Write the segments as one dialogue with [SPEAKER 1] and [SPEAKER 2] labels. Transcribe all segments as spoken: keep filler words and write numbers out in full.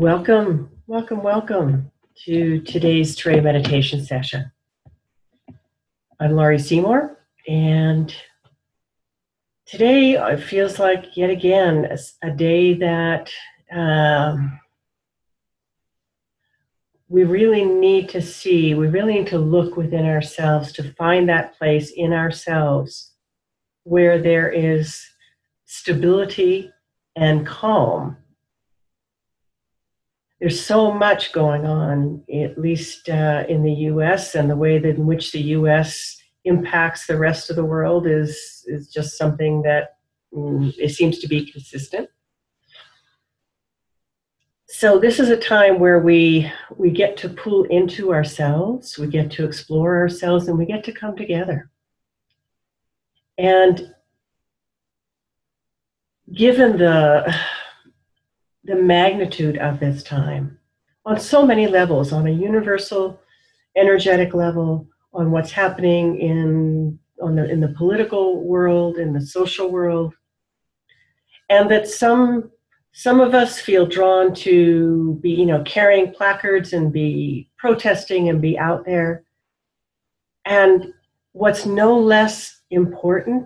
[SPEAKER 1] Welcome, welcome, welcome to today's Terray meditation session. I'm Laurie Seymour, and today it feels like yet again a, a day that um, we really need to see, we really need to look within ourselves to find that place in ourselves where there is stability and calm. There's so much going on, at least uh, in the U S, and the way that in which the U S impacts the rest of the world is, is just something that mm, it seems to be consistent. So this is a time where we, we get to pull into ourselves, we get to explore ourselves, and we get to come together. And given the the magnitude of this time on so many levels, on a universal energetic level, on what's happening in on the in the political world, in the social world, and that some some of us feel drawn to be, you know, carrying placards and be protesting and be out there. And what's no less important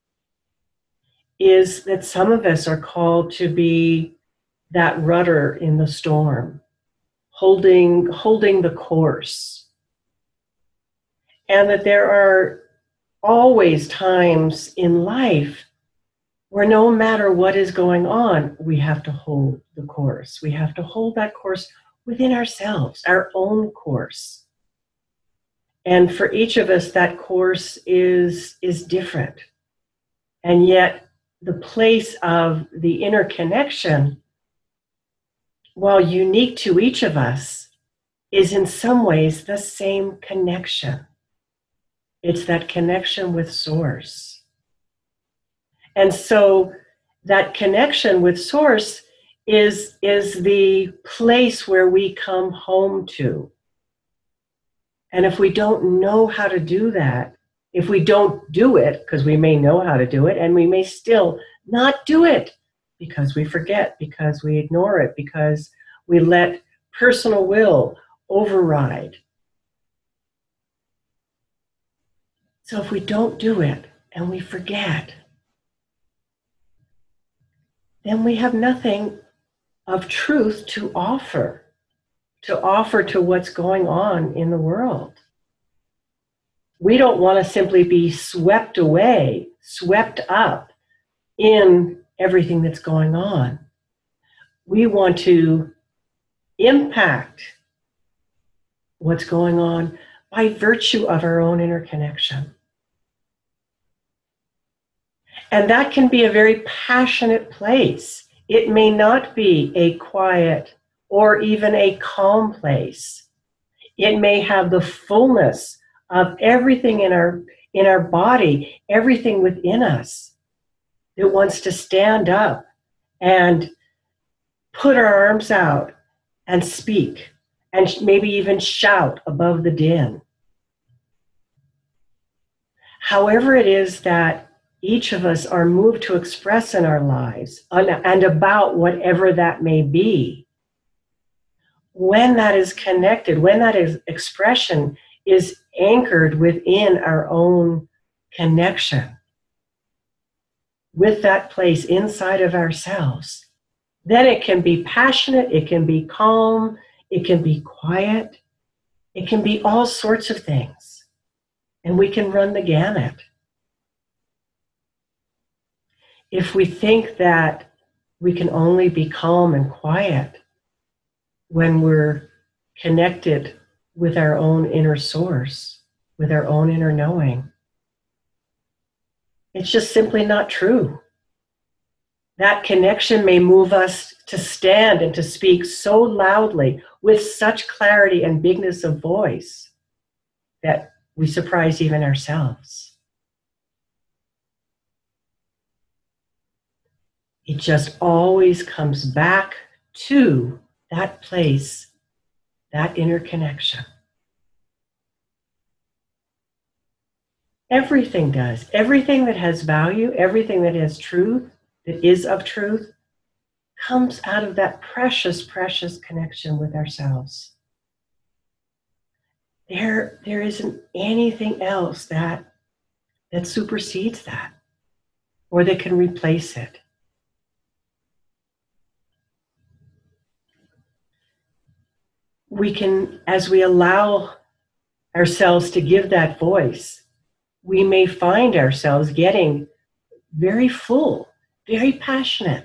[SPEAKER 1] is that some of us are called to be that rudder in the storm, holding, holding the course. And that there are always times in life where no matter what is going on, we have to hold the course. We have to hold that course within ourselves, our own course. And for each of us, that course is, is different. And yet the place of the inner connection, while unique to each of us, is in some ways the same connection. It's that connection with Source. And so that connection with Source is, is the place where we come home to. And if we don't know how to do that, if we don't do it, because we may know how to do it, and we may still not do it, because we forget, because we ignore it, because we let personal will override. So if we don't do it and we forget, then we have nothing of truth to offer, to offer to what's going on in the world. We don't want to simply be swept away, swept up in everything that's going on. We want to impact what's going on by virtue of our own interconnection. And that can be a very passionate place. It may not be a quiet or even a calm place. It may have the fullness of everything in our, in our body, everything within us that wants to stand up and put our arms out and speak, and maybe even shout above the din. However it is that each of us are moved to express in our lives, and about whatever that may be, when that is connected, when that is expression is anchored within our own connection with that place inside of ourselves, then it can be passionate, it can be calm, it can be quiet, it can be all sorts of things. And we can run the gamut. If we think that we can only be calm and quiet when we're connected with our own inner source, with our own inner knowing, it's just simply not true. That connection may move us to stand and to speak so loudly with such clarity and bigness of voice that we surprise even ourselves. It just always comes back to that place, that inner connection. Everything does. Everything that has value, everything that has truth, that is of truth, comes out of that precious, precious connection with ourselves. There, there isn't anything else that, that supersedes that or that can replace it. We can, as we allow ourselves to give that voice, we may find ourselves getting very full, very passionate,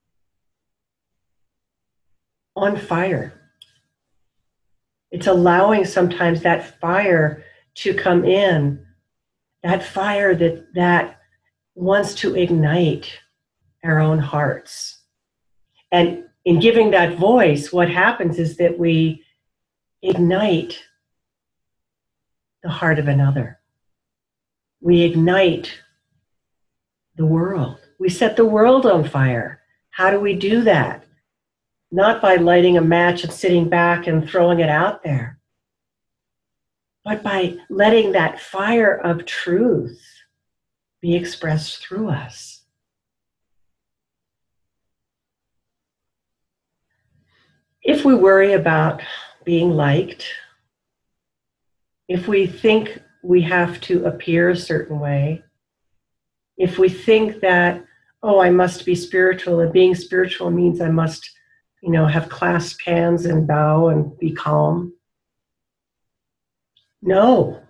[SPEAKER 1] on fire. It's allowing sometimes that fire to come in, that fire that, that wants to ignite our own hearts. And in giving that voice, what happens is that we ignite the heart of another. We ignite the world. We set the world on fire. How do we do that? Not by lighting a match and sitting back and throwing it out there, but by letting that fire of truth be expressed through us. If we worry about being liked, if we think we have to appear a certain way, if we think that, oh, I must be spiritual, and being spiritual means I must, you know, have clasped hands and bow and be calm. No.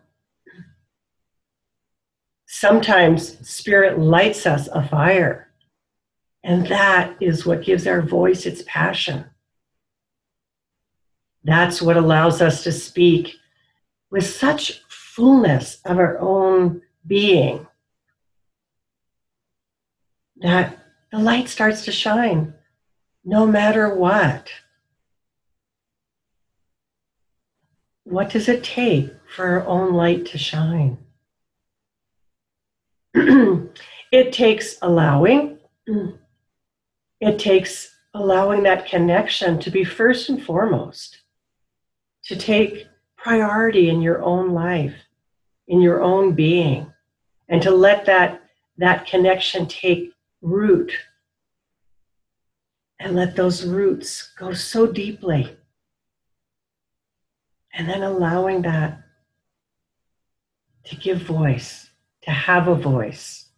[SPEAKER 1] Sometimes spirit lights us a fire, and that is what gives our voice its passion. That's what allows us to speak with such fullness of our own being that the light starts to shine no matter what. What does it take for our own light to shine? It takes allowing. It takes allowing that connection to be first and foremost, to take priority in your own life, in your own being, and to let that, that connection take root and let those roots go so deeply. And then allowing that to give voice, to have a voice.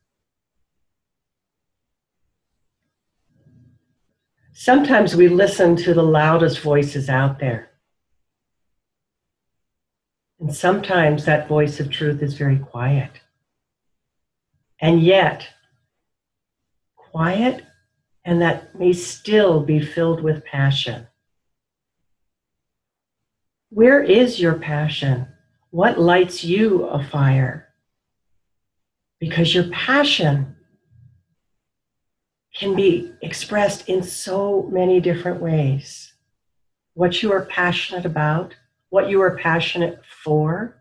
[SPEAKER 1] Sometimes we listen to the loudest voices out there. And sometimes that voice of truth is very quiet. And yet, quiet, and that may still be filled with passion. Where is your passion? What lights you afire? Because your passion can be expressed in so many different ways. What you are passionate about, what you are passionate for.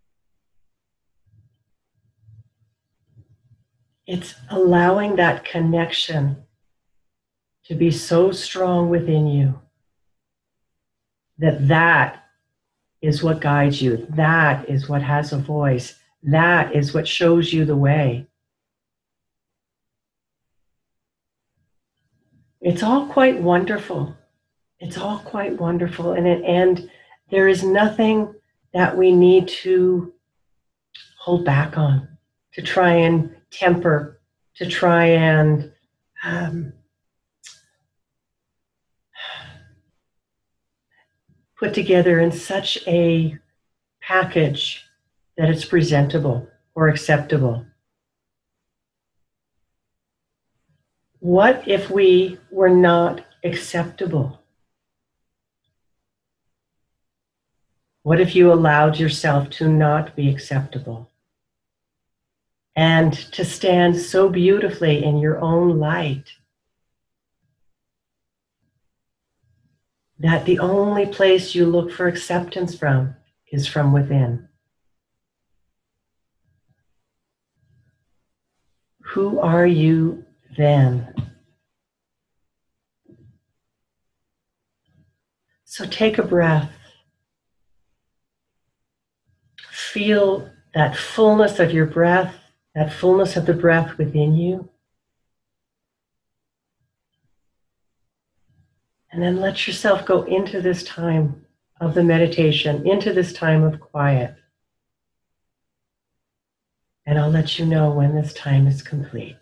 [SPEAKER 1] It's allowing that connection to be so strong within you that that is what guides you. That is what has a voice. That is what shows you the way. It's all quite wonderful. It's all quite wonderful. And, it, and there is nothing that we need to hold back on, to try and temper, to try and um, put together in such a package that it's presentable or acceptable. What if we were not acceptable? What if you allowed yourself to not be acceptable and to stand so beautifully in your own light that the only place you look for acceptance from is from within? Who are you then? So take a breath. Feel that fullness of your breath, that fullness of the breath within you. And then let yourself go into this time of the meditation, into this time of quiet. And I'll let you know when this time is complete.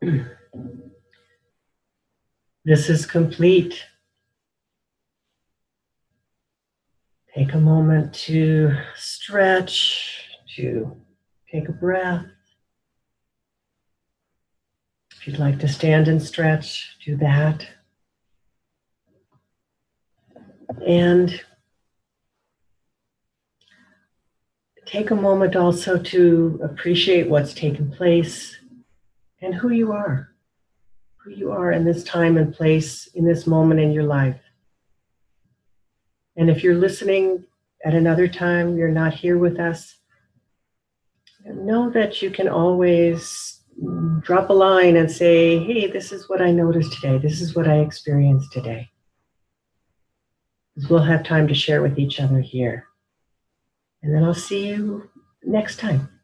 [SPEAKER 1] This is complete. Take a moment to stretch, to take a breath. If you'd like to stand and stretch, do that. And take a moment also to appreciate what's taken place and who you are, who you are in this time and place, in this moment in your life. And if you're listening at another time, you're not here with us, know that you can always drop a line and say, hey, this is what I noticed today. This is what I experienced today. Because we'll have time to share with each other here. And then I'll see you next time.